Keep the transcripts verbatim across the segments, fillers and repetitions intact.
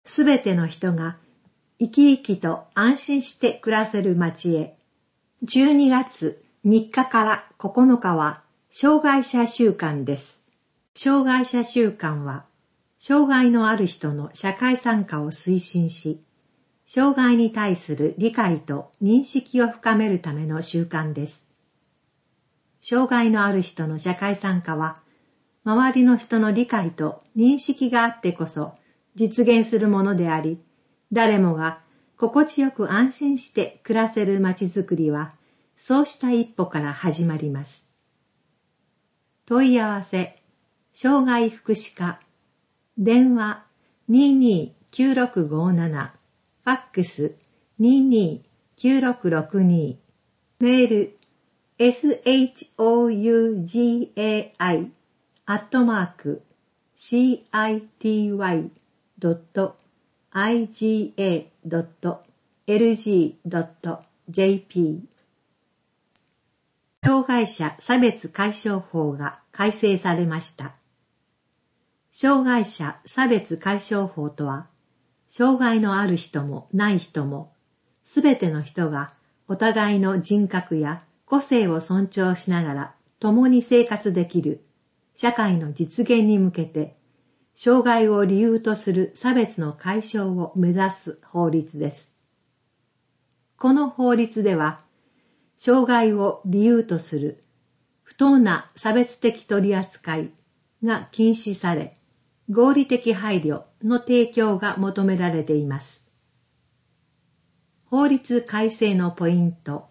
すべての人が生き生きと安心して暮らせる街へ。じゅうにがつみっかからここのかは障害者週間です。障害者週間は、障害のある人の社会参加を推進し、障害に対する理解と認識を深めるための習慣です。障害のある人の社会参加は、周りの人の理解と認識があってこそ実現するものであり、誰もが心地よく安心して暮らせるまちづくりは、そうした一歩から始まります。問い合わせ、障害福祉課、電話 にーにーきゅうろくごーなな、ファックス にーにーきゅうろくろくにー、メール エスエイチオーユージェーアイ アットマーク シーアイティーワイ ドット アイジーエー ドット エルジー ドット ジェーピー。障害者差別解消法が改正されました。障害者差別解消法とは、障害のある人もない人も、すべての人がお互いの人格や個性を尊重しながら共に生活できる社会の実現に向けて、障害を理由とする差別の解消を目指す法律です。この法律では、障害を理由とする不当な差別的取り扱いが禁止され、合理的配慮の提供が求められています。法律改正のポイント。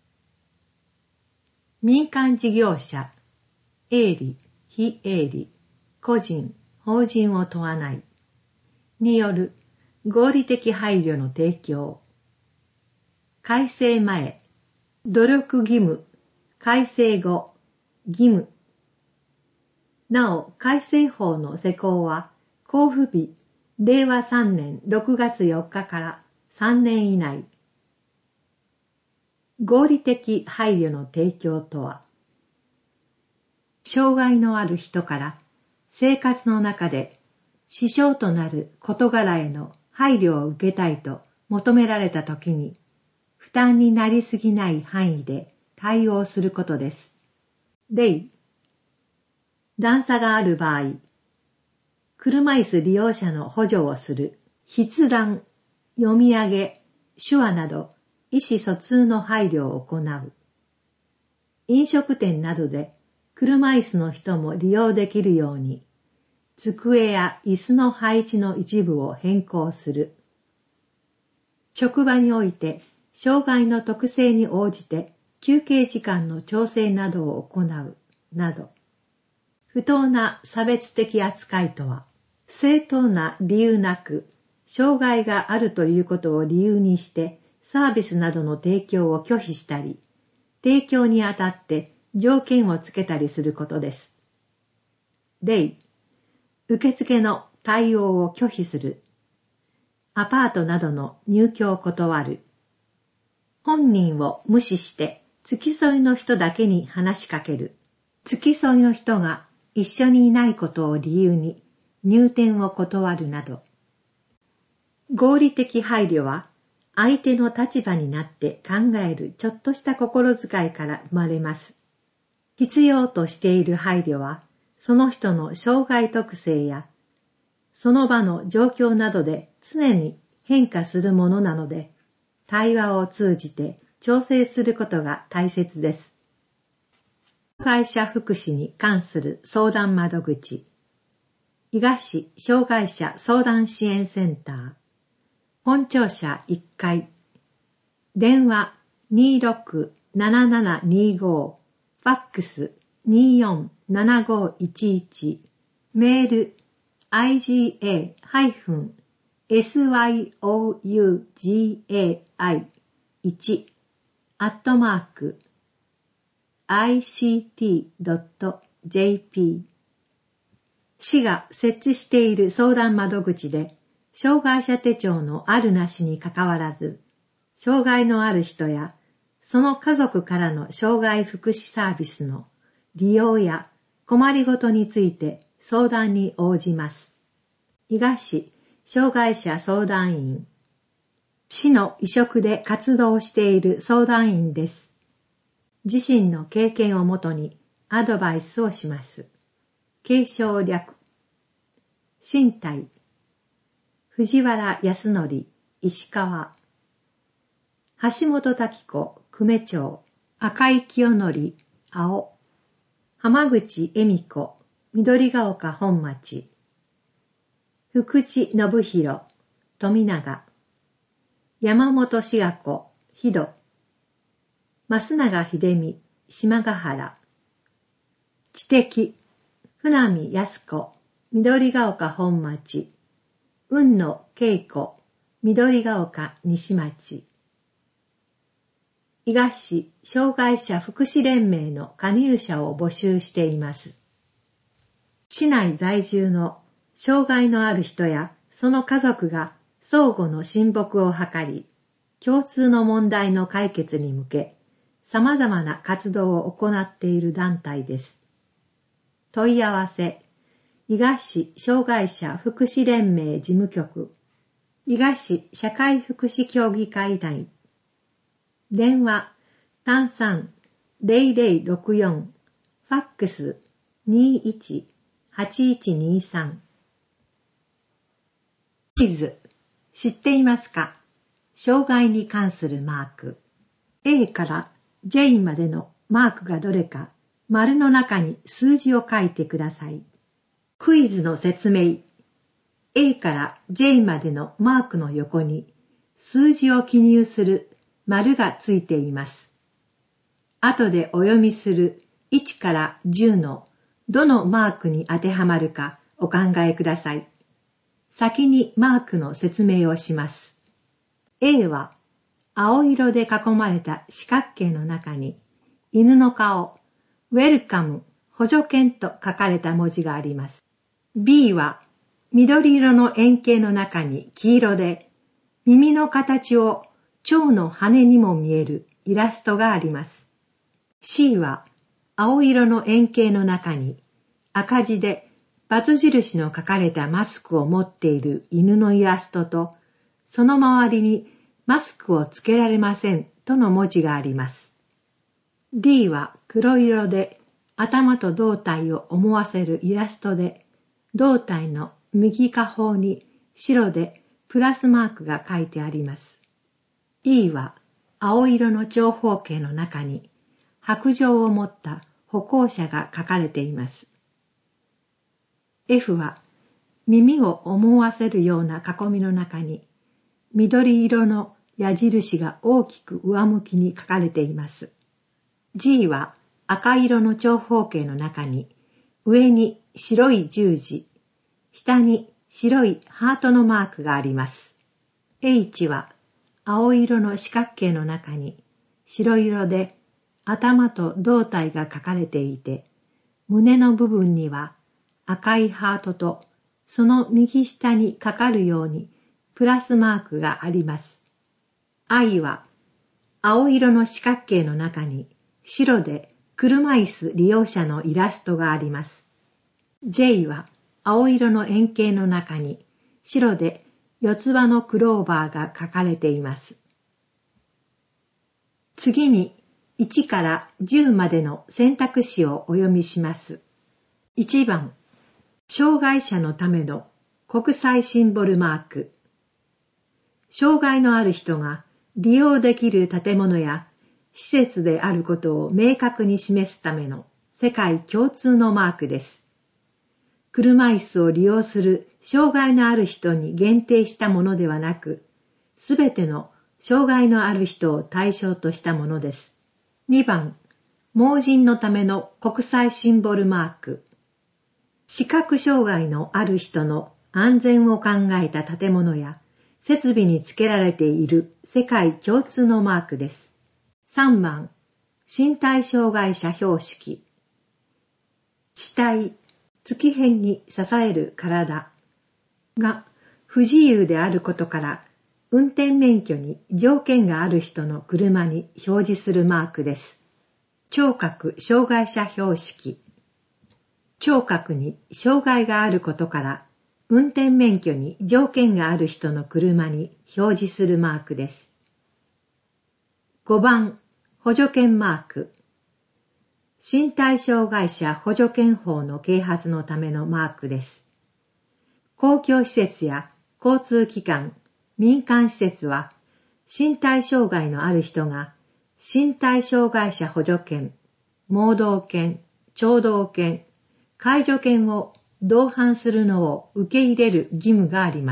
民間事業者、営利、非営利、個人、法人を問わないによる合理的配慮の提供。改正前、努力義務、改正後、義務。なお、改正法の施行は、公布日、れいわさんねんろくがつよっかからさんねん以内。合理的配慮の提供とは、障害のある人から生活の中で支障となる事柄への配慮を受けたいと求められたときに、負担になりすぎない範囲で対応することです。例、段差がある場合、車椅子利用者の補助をする筆談、読み上げ、手話など意思疎通の配慮を行う。飲食店などで車椅子の人も利用できるように、机や椅子の配置の一部を変更する。職場において障害の特性に応じて休憩時間の調整などを行う、など。不当な差別的扱いとは、正当な理由なく、障害があるということを理由にしてサービスなどの提供を拒否したり、提供にあたって条件をつけたりすることです。例、受付の対応を拒否する。アパートなどの入居を断る。本人を無視して付き添いの人だけに話しかける。付き添いの人が一緒にいないことを理由に入店を断るなど。合理的配慮は相手の立場になって考えるちょっとした心遣いから生まれます。必要としている配慮はその人の障害特性やその場の状況などで常に変化するものなので、対話を通じて調整することが大切です。障害者福祉に関する相談窓口、伊賀市障害者相談支援センター、本庁舎いっかい、電話 にーろくななななにーごー、ファックス にーよんななごいちいち、メール アイジーエー エスワイオーユージーエーアイワン アットマーク アイシーティー ドット ジェーピー。市が設置している相談窓口で、障害者手帳のあるなしにかかわらず、障害のある人やその家族からの障害福祉サービスの利用や困りごとについて相談に応じます。伊賀市障害者相談員。市の委嘱で活動している相談員です。自身の経験をもとにアドバイスをします。継承略。身体。藤原康則、石川。橋本滝子、久米町。赤井清則、青。浜口恵美子、緑ヶ丘本町。福地信弘、富永。山本志賀子、日戸。増永秀美、島ヶ原。知的、船見康子、緑ヶ丘本町。雲野恵子、緑ヶ丘西町。伊賀市障害者福祉連盟の加入者を募集しています。市内在住の障害のある人やその家族が相互の親睦を図り、共通の問題の解決に向け、様々な活動を行っている団体です。問い合わせ、伊賀市障害者福祉連盟事務局、伊賀市社会福祉協議会内。電話、単三 ゼロゼロろくよん、ファックス にいちはちいちにさん。クイズ、知っていますか？障害に関するマーク。A から ジェイ までのマークがどれか、丸の中に数字を書いてください。クイズの説明。A から ジェイ までのマークの横に数字を記入する丸がついています。後でお読みするいちからじゅうのどのマークに当てはまるかお考えください。先にマークの説明をします。A は青色で囲まれた四角形の中に犬の顔、ウェルカム、補助犬と書かれた文字があります。B は緑色の円形の中に黄色で耳の形を蝶の羽にも見えるイラストがあります。C は青色の円形の中に赤字で×印の書かれたマスクを持っている犬のイラストと、その周りにマスクをつけられませんとの文字があります。D は黒色で頭と胴体を思わせるイラストで、胴体の右下方に白でプラスマークが書いてあります。E は青色の長方形の中に白杖を持った歩行者が書かれています。F は耳を思わせるような囲みの中に緑色の矢印が大きく上向きに書かれています。G は赤色の長方形の中に上に白い十字、下に白いハートのマークがあります。H は青色の四角形の中に白色で頭と胴体が書かれていて、胸の部分には赤いハートとその右下にかかるようにプラスマークがあります。I は青色の四角形の中に白で車椅子利用者のイラストがあります。J は青色の円形の中に白で四つ葉のクローバーが書かれています。次にいちからじゅうまでの選択肢をお読みします。いちばん、障害者のための国際シンボルマーク。障害のある人が利用できる建物や施設であることを明確に示すための世界共通のマークです。車椅子を利用する障害のある人に限定したものではなく、すべての障害のある人を対象としたものです。にばん、盲人のための国際シンボルマーク。視覚障害のある人の安全を考えた建物や設備につけられている世界共通のマークです。さんばん、身体障害者標識。肢体、月辺に支える体が不自由であることから、運転免許に条件がある人の車に表示するマークです。聴覚障害者標識。聴覚に障害があることから、 運転免許に条件がある人の車に表示するマークです。ごばん、補助券マーク。身体障害者補助券法の啓発のためのマークです。公共施設や交通機関、民間施設は、身体障害のある人が身体障害者補助券、盲導犬、聴導犬、介助犬を同伴するのを受け入れる義務があります。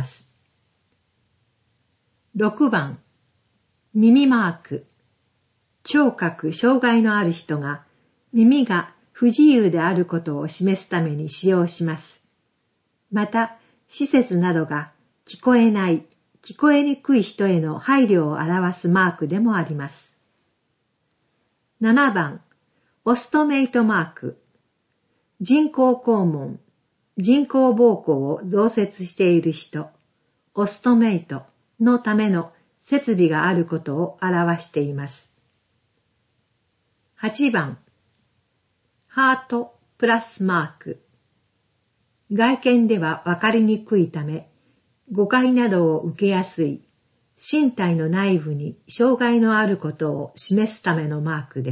ろくばん、耳マーク。聴覚障害のある人が耳が不自由であることを示すために使用します。また、施設などが聞こえない、聞こえにくい人への配慮を表すマークでもあります。ななばん、オストメイトマーク。人工肛門、人工膀胱を増設している人、オストメイトのための設備があることを表しています。はちばん、ハートプラスマーク。外見ではわかりにくいため、誤解などを受けやすい身体の内部に障害のあることを示すためのマークです。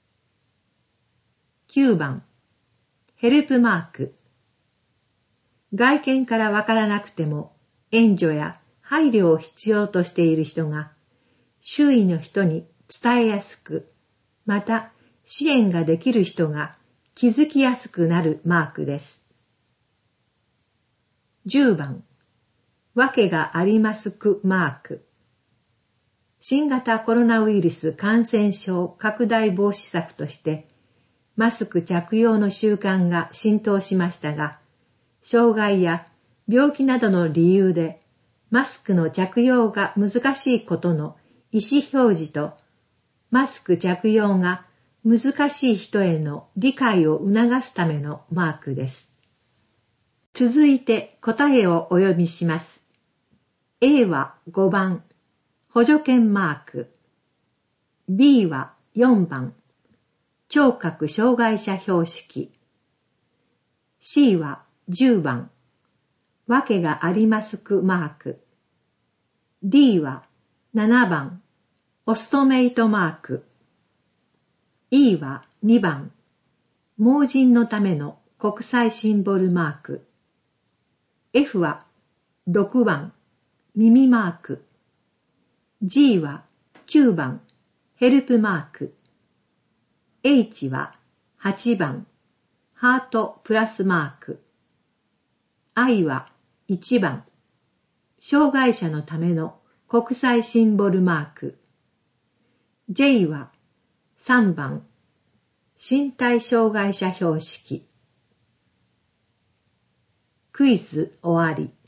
きゅうばん、ヘルプマーク。外見からわからなくても援助や配慮を必要としている人が周囲の人に伝えやすく、また支援ができる人が気づきやすくなるマークです。じゅうばん、わけがありますくマーク。新型コロナウイルス感染症拡大防止策としてマスク着用の習慣が浸透しましたが、障害や病気などの理由でマスクの着用が難しいことの意思表示と、マスク着用が難しい人への理解を促すためのマークです。続いて答えをお読みします。A はごばん、補助券マーク。B はよんばん、聴覚障害者標識。C はじゅうばん、わけがありますくマーク。D はななばん、オストメイトマーク。E はにばん、盲人のための国際シンボルマーク。F はろくばん、耳マーク。G はきゅうばん、ヘルプマーク。H ははちばん、ハートプラスマーク。I はいちばん、障害者のための国際シンボルマーク。J はさんばん、身体障害者標識。クイズ終わり。